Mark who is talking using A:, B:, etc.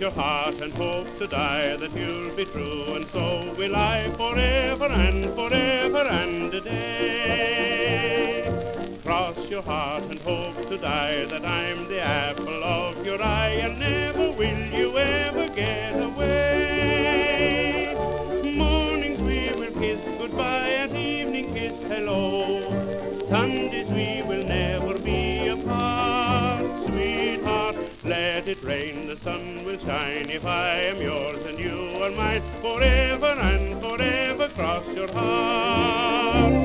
A: your heart and hope to die that you'll be true, and so will I forever and a day. Cross your heart and hope to die that I'm the apple of your eye, and never will you ever get away. Mornings we will kiss goodbye, and evening kiss hello. Sundays we will never be apart, sweetheart. Let it rain, the sun will shine if I am yours and you are mine, forever and forever. Cross your heart.